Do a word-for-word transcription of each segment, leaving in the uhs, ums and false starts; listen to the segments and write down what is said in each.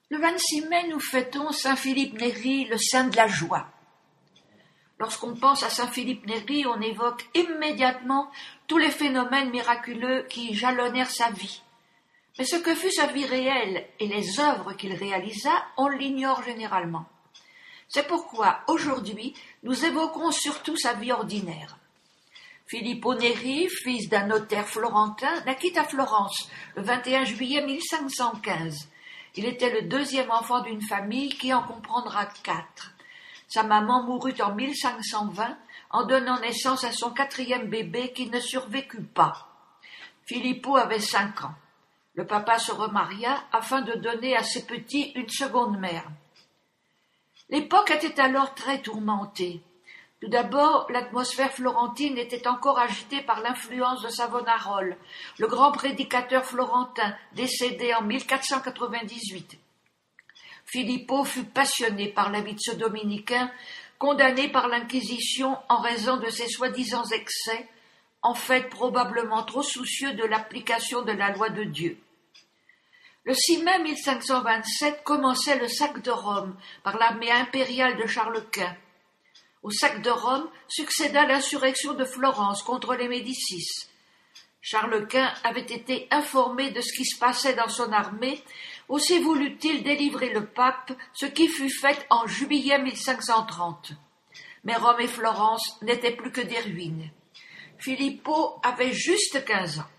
Le vingt-six mai, nous fêtons saint Philippe Néri, le saint de la joie. Lorsqu'on pense à saint Philippe Néri, on évoque immédiatement tous les phénomènes miraculeux qui jalonnèrent sa vie. Mais ce que fut sa vie réelle et les œuvres qu'il réalisa, on l'ignore généralement. C'est pourquoi, aujourd'hui, nous évoquerons surtout sa vie ordinaire. Filippo Néri, fils d'un notaire florentin, naquit à Florence le vingt et un juillet mille cinq cent quinze. Il était le deuxième enfant d'une famille qui en comprendra quatre. Sa maman mourut en mille cinq cent vingt en donnant naissance à son quatrième bébé qui ne survécut pas. Filippo avait cinq ans. Le papa se remaria afin de donner à ses petits une seconde mère. L'époque était alors très tourmentée. Tout d'abord, l'atmosphère florentine était encore agitée par l'influence de Savonarole, le grand prédicateur florentin, décédé en mille quatre cent quatre-vingt-dix-huit. Filippo fut passionné par la vie de ce dominicain, condamné par l'Inquisition en raison de ses soi-disant excès, en fait probablement trop soucieux de l'application de la loi de Dieu. Le six mai mille cinq cent vingt-sept commençait le sac de Rome par l'armée impériale de Charles Quint. Au sac de Rome succéda l'insurrection de Florence contre les Médicis. Charles Quint avait été informé de ce qui se passait dans son armée, aussi voulut-il délivrer le pape, ce qui fut fait en juillet mille cinq cent trente. Mais Rome et Florence n'étaient plus que des ruines. Filippo avait juste quinze ans.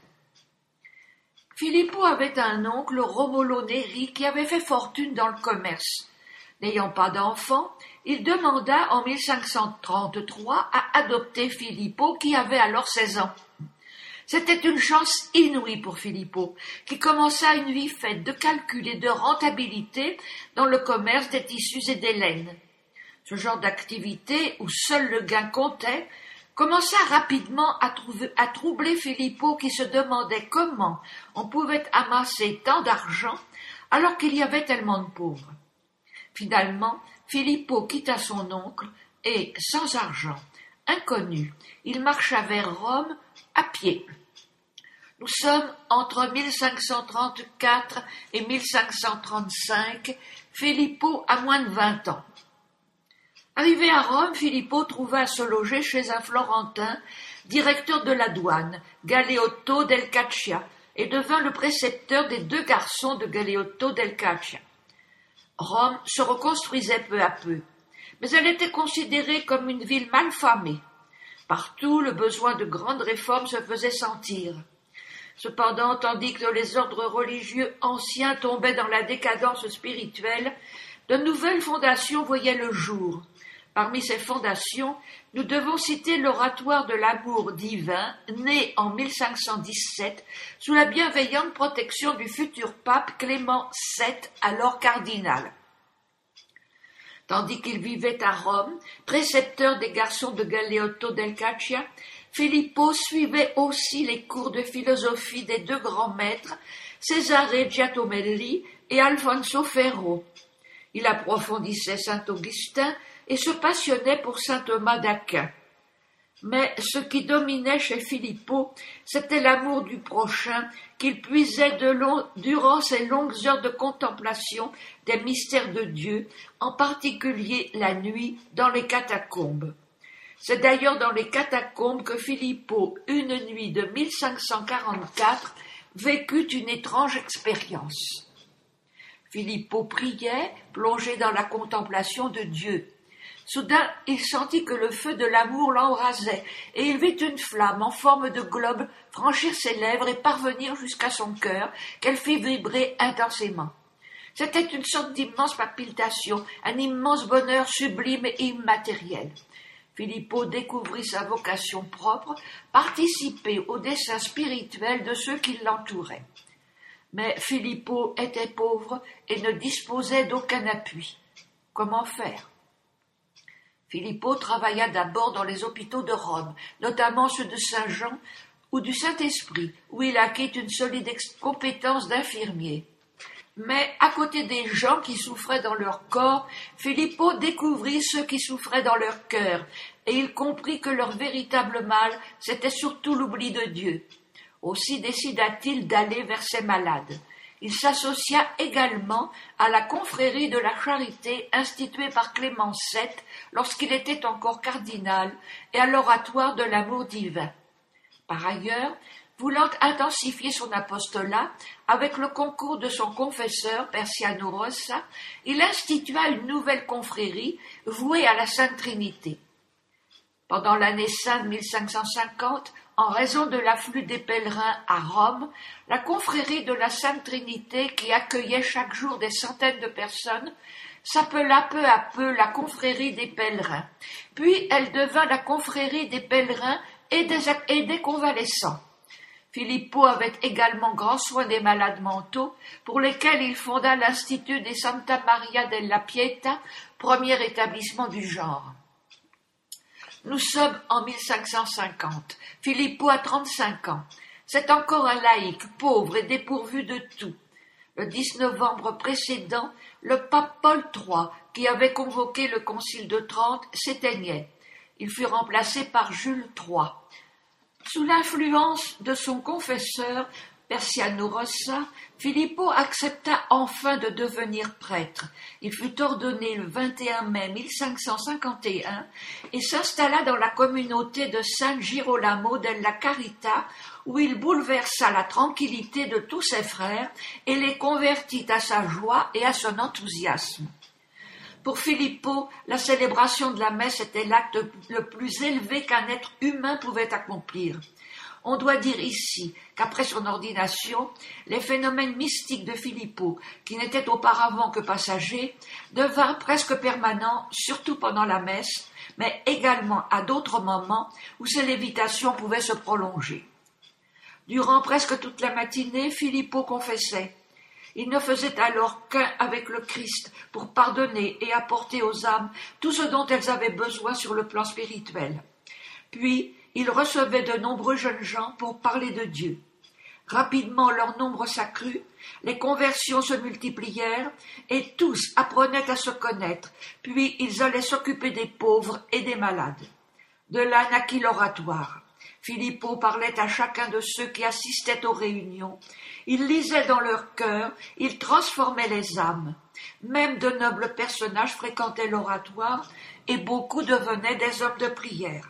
Filippo avait un oncle, Romolo Néri, qui avait fait fortune dans le commerce. N'ayant pas d'enfant, il demanda en mille cinq cent trente-trois à adopter Filippo, qui avait alors seize ans. C'était une chance inouïe pour Filippo, qui commença une vie faite de calculs et de rentabilité dans le commerce des tissus et des laines. Ce genre d'activité, où seul le gain comptait, commença rapidement à, trouver, à troubler Filippo, qui se demandait comment on pouvait amasser tant d'argent alors qu'il y avait tellement de pauvres. Finalement, Filippo quitta son oncle et, sans argent, inconnu, il marcha vers Rome à pied. Nous sommes entre mille cinq cent trente-quatre et mille cinq cent trente-cinq, Filippo a moins de vingt ans. Arrivé à Rome, Filippo trouva à se loger chez un Florentin, directeur de la douane, Galeotto del Caccia, et devint le précepteur des deux garçons de Galeotto del Caccia. Rome se reconstruisait peu à peu, mais elle était considérée comme une ville mal famée. Partout, le besoin de grandes réformes se faisait sentir. Cependant, tandis que les ordres religieux anciens tombaient dans la décadence spirituelle, de nouvelles fondations voyaient le jour. Parmi ces fondations, nous devons citer l'oratoire de l'amour divin, né en mille cinq cent dix-sept, sous la bienveillante protection du futur pape Clément sept, alors cardinal. Tandis qu'il vivait à Rome, précepteur des garçons de Galeotto del Caccia, Filippo suivait aussi les cours de philosophie des deux grands maîtres, Cesare Giatomelli et Alfonso Ferro. Il approfondissait saint Augustin et se passionnait pour saint Thomas d'Aquin. Mais ce qui dominait chez Filippo, c'était l'amour du prochain qu'il puisait de long, durant ses longues heures de contemplation des mystères de Dieu, en particulier la nuit dans les catacombes. C'est d'ailleurs dans les catacombes que Filippo, une nuit de mille cinq cent quarante-quatre, vécut une étrange expérience. Filippo priait, plongé dans la contemplation de Dieu. Soudain, il sentit que le feu de l'amour l'embrasait, et il vit une flamme en forme de globe franchir ses lèvres et parvenir jusqu'à son cœur, qu'elle fit vibrer intensément. C'était une sorte d'immense palpitation, un immense bonheur sublime et immatériel. Filippo découvrit sa vocation propre, participer au dessein spirituel de ceux qui l'entouraient. Mais Filippo était pauvre et ne disposait d'aucun appui. Comment faire ? Filippo travailla d'abord dans les hôpitaux de Rome, notamment ceux de Saint-Jean ou du Saint-Esprit, où il acquit une solide compétence d'infirmier. Mais à côté des gens qui souffraient dans leur corps, Filippo découvrit ceux qui souffraient dans leur cœur, et il comprit que leur véritable mal, c'était surtout l'oubli de Dieu. Aussi décida-t-il d'aller vers ces malades. Il s'associa également à la confrérie de la Charité instituée par Clément sept lorsqu'il était encore cardinal et à l'oratoire de l'amour divin. Par ailleurs, voulant intensifier son apostolat, avec le concours de son confesseur Persiano Rossa, il institua une nouvelle confrérie vouée à la Sainte Trinité. Pendant l'année sainte mille cinq cent cinquante, en raison de l'afflux des pèlerins à Rome, la confrérie de la Sainte Trinité, qui accueillait chaque jour des centaines de personnes, s'appela peu à peu la confrérie des pèlerins, puis elle devint la confrérie des pèlerins et des, et des convalescents. Filippo avait également grand soin des malades mentaux, pour lesquels il fonda l'Institut des Santa Maria della Pietà, premier établissement du genre. Nous sommes en mille cinq cent cinquante. Filippo a trente-cinq ans. C'est encore un laïc, pauvre et dépourvu de tout. Le dix novembre précédent, le pape Paul trois, qui avait convoqué le concile de Trente, s'éteignait. Il fut remplacé par Jules trois. Sous l'influence de son confesseur, Persiano Rossa, Filippo accepta enfin de devenir prêtre. Il fut ordonné le vingt et un mai mille cinq cent cinquante et un et s'installa dans la communauté de San Girolamo della Carità, où il bouleversa la tranquillité de tous ses frères et les convertit à sa joie et à son enthousiasme. Pour Filippo, la célébration de la messe était l'acte le plus élevé qu'un être humain pouvait accomplir. On doit dire ici qu'après son ordination, les phénomènes mystiques de Filippo, qui n'étaient auparavant que passagers, devinrent presque permanents, surtout pendant la messe, mais également à d'autres moments où ces lévitations pouvaient se prolonger. Durant presque toute la matinée, Filippo confessait. Il ne faisait alors qu'un avec le Christ pour pardonner et apporter aux âmes tout ce dont elles avaient besoin sur le plan spirituel. Puis, il recevait de nombreux jeunes gens pour parler de Dieu. Rapidement, leur nombre s'accrut, les conversions se multiplièrent, et tous apprenaient à se connaître, puis ils allaient s'occuper des pauvres et des malades. De là naquit l'oratoire. Filippo parlait à chacun de ceux qui assistaient aux réunions. Il lisait dans leur cœur, il transformait les âmes. Même de nobles personnages fréquentaient l'oratoire, et beaucoup devenaient des hommes de prière.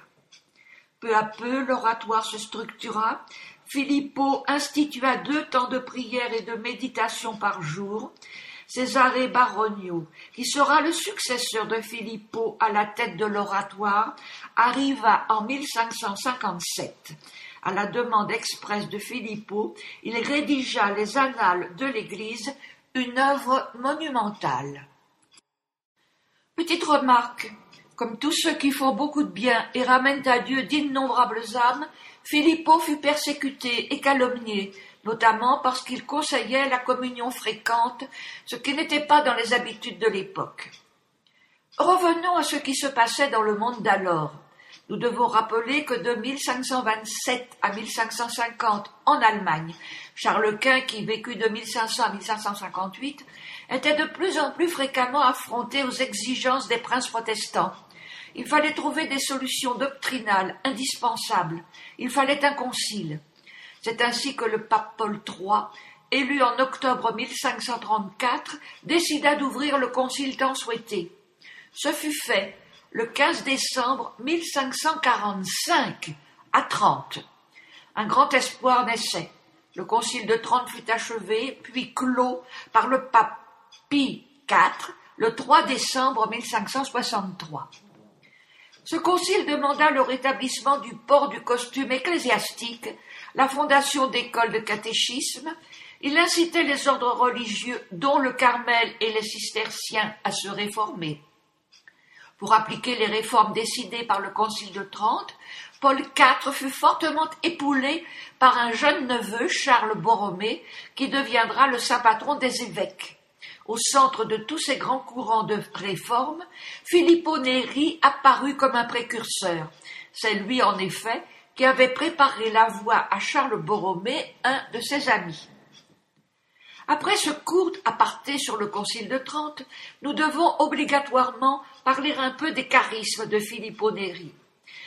Peu à peu, l'oratoire se structura. Filippo institua deux temps de prière et de méditation par jour. Cesare Baronio, qui sera le successeur de Filippo à la tête de l'oratoire, arriva en mille cinq cent cinquante-sept. À la demande expresse de Filippo, il rédigea les Annales de l'Église, une œuvre monumentale. Petite remarque. Comme tous ceux qui font beaucoup de bien et ramènent à Dieu d'innombrables âmes, Filippo fut persécuté et calomnié, notamment parce qu'il conseillait la communion fréquente, ce qui n'était pas dans les habitudes de l'époque. Revenons à ce qui se passait dans le monde d'alors. Nous devons rappeler que de mille cinq cent vingt-sept à mille cinq cent cinquante en Allemagne, Charles Quint, qui vécut de mille cinq cents à mille cinq cent cinquante-huit, était de plus en plus fréquemment affronté aux exigences des princes protestants. Il fallait trouver des solutions doctrinales indispensables. Il fallait un concile. C'est ainsi que le pape Paul trois, élu en octobre mille cinq cent trente-quatre, décida d'ouvrir le concile tant souhaité. Ce fut fait le quinze décembre mille cinq cent quarante-cinq à Trente. Un grand espoir naissait. Le concile de Trente fut achevé, puis clos par le pape Pie quatre le trois décembre mille cinq cent soixante-trois. Ce concile demanda le rétablissement du port du costume ecclésiastique, la fondation d'écoles de catéchisme. Il incitait les ordres religieux, dont le Carmel et les cisterciens, à se réformer. Pour appliquer les réformes décidées par le concile de Trente, Paul quatre fut fortement épaulé par un jeune neveu, Charles Borromée, qui deviendra le saint patron des évêques. Au centre de tous ces grands courants de réforme, Filippo Neri apparut comme un précurseur. C'est lui, en effet, qui avait préparé la voie à Charles Borromée, un de ses amis. Après ce court aparté sur le concile de Trente, nous devons obligatoirement parler un peu des charismes de Filippo Neri.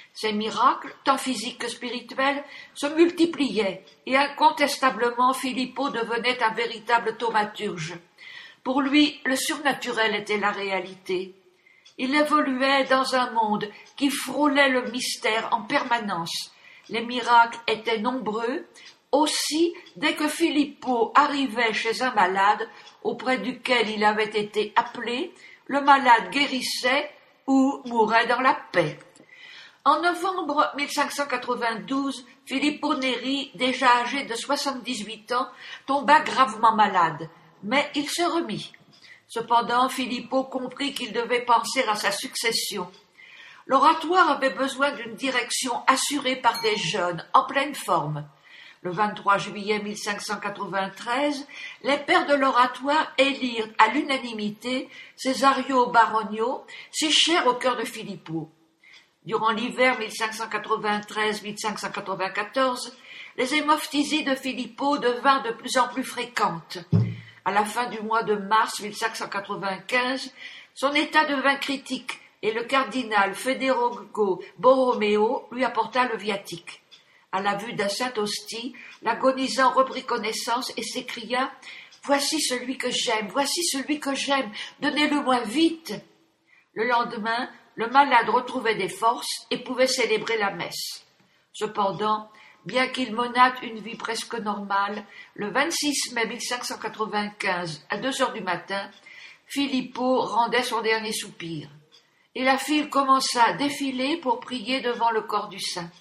Ces miracles, tant physiques que spirituels, se multipliaient et incontestablement Filippo devenait un véritable thaumaturge. Pour lui, le surnaturel était la réalité. Il évoluait dans un monde qui frôlait le mystère en permanence. Les miracles étaient nombreux. Aussi, dès que Filippo arrivait chez un malade auprès duquel il avait été appelé, le malade guérissait ou mourait dans la paix. En novembre mille cinq cent quatre-vingt-douze, Filippo Neri, déjà âgé de soixante-dix-huit ans, tomba gravement malade, mais il se remit. Cependant, Filippo comprit qu'il devait penser à sa succession. L'oratoire avait besoin d'une direction assurée par des jeunes, en pleine forme. Le vingt-trois juillet mille cinq cent quatre-vingt-treize, les pères de l'oratoire élirent à l'unanimité Cesario Baronio, si cher au cœur de Filippo. Durant l'hiver mille cinq cent quatre-vingt-treize mille cinq cent quatre-vingt-quatorze, les hémophtysies de Filippo devinrent de plus en plus fréquentes. À la fin du mois de mars mille cinq cent quatre-vingt-quinze, son état devint critique et le cardinal Federico Borromeo lui apporta le viatique. À la vue d'un saint hostie, l'agonisant reprit connaissance et s'écria « Voici celui que j'aime, voici celui que j'aime, donnez-le-moi vite !» Le lendemain, le malade retrouvait des forces et pouvait célébrer la messe. Cependant, bien qu'il menât une vie presque normale, le vingt-six mai mille cinq cent quatre-vingt-quinze, à deux heures du matin, Filippo rendait son dernier soupir, et la file commença à défiler pour prier devant le corps du saint.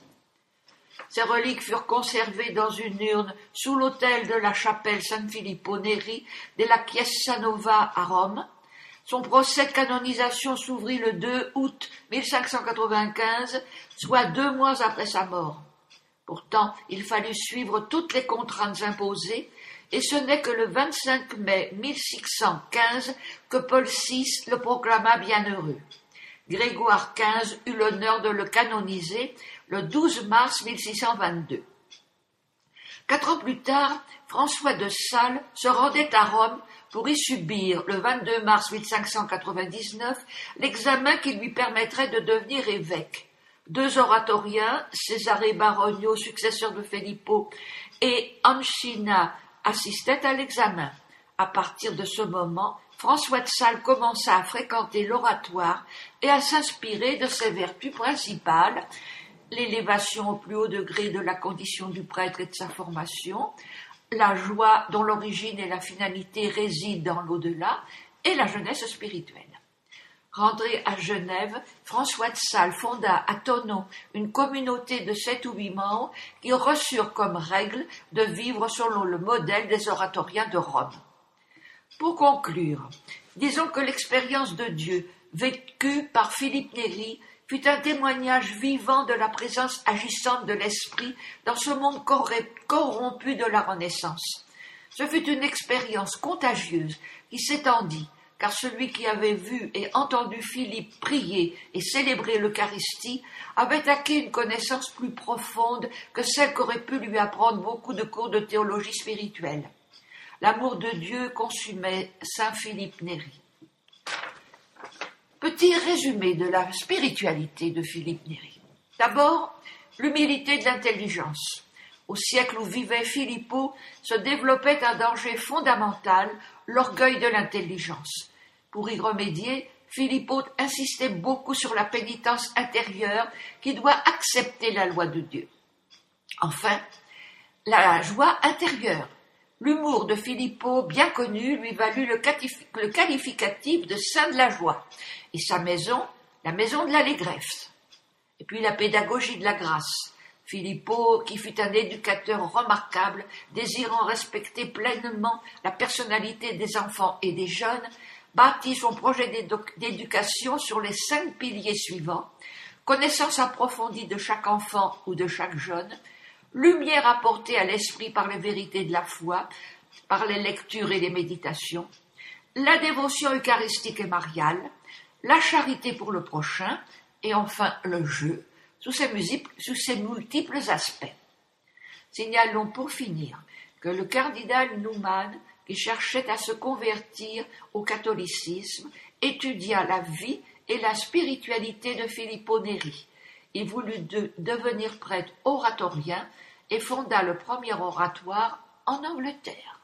Ses reliques furent conservées dans une urne sous l'autel de la chapelle San Filippo Neri de la Chiesa Nova à Rome. Son procès de canonisation s'ouvrit le deux août mille cinq cent quatre-vingt-quinze, soit deux mois après sa mort. Pourtant, il fallut suivre toutes les contraintes imposées, et ce n'est que le vingt-cinq mai mille six cent quinze que Paul six le proclama bienheureux. Grégoire quinze eut l'honneur de le canoniser le douze mars mille six cent vingt-deux. Quatre ans plus tard, François de Sales se rendait à Rome pour y subir, le vingt-deux mars mille cinq cent quatre-vingt-dix-neuf, l'examen qui lui permettrait de devenir évêque. Deux oratoriens, Cesare Baronio, successeur de Filippo, et Ancina, assistaient à l'examen. À partir de ce moment, François de Sales commença à fréquenter l'oratoire et à s'inspirer de ses vertus principales, l'élévation au plus haut degré de la condition du prêtre et de sa formation, la joie dont l'origine et la finalité résident dans l'au-delà, et la jeunesse spirituelle. Rentré à Genève, François de Sales fonda à Thonon une communauté de sept ou huit membres qui reçurent comme règle de vivre selon le modèle des oratoriens de Rome. Pour conclure, disons que l'expérience de Dieu vécue par Philippe Neri fut un témoignage vivant de la présence agissante de l'esprit dans ce monde corrompu de la Renaissance. Ce fut une expérience contagieuse qui s'étendit, car celui qui avait vu et entendu Philippe prier et célébrer l'Eucharistie avait acquis une connaissance plus profonde que celle qu'auraient pu lui apprendre beaucoup de cours de théologie spirituelle. L'amour de Dieu consumait saint Philippe Neri. Petit résumé de la spiritualité de Philippe Neri. D'abord, l'humilité de l'intelligence. Au siècle où vivait Filippo, se développait un danger fondamental, l'orgueil de l'intelligence. Pour y remédier, Filippo insistait beaucoup sur la pénitence intérieure qui doit accepter la loi de Dieu. Enfin, la joie intérieure. L'humour de Filippo, bien connu, lui valut le, qualif- le qualificatif de saint de la joie, et sa maison, la maison de l'allégresse. Et puis la pédagogie de la grâce. Filippo, qui fut un éducateur remarquable, désirant respecter pleinement la personnalité des enfants et des jeunes, bâtit son projet d'édu- d'éducation sur les cinq piliers suivants: connaissance approfondie de chaque enfant ou de chaque jeune, lumière apportée à l'esprit par les vérités de la foi, par les lectures et les méditations, la dévotion eucharistique et mariale, la charité pour le prochain, et enfin le jeu, sous ses, musiques, sous ses multiples aspects. Signalons pour finir que le cardinal Newman, qui cherchait à se convertir au catholicisme, étudia la vie et la spiritualité de Filippo Neri. il voulut de- devenir prêtre oratorien et fonda le premier oratoire en Angleterre.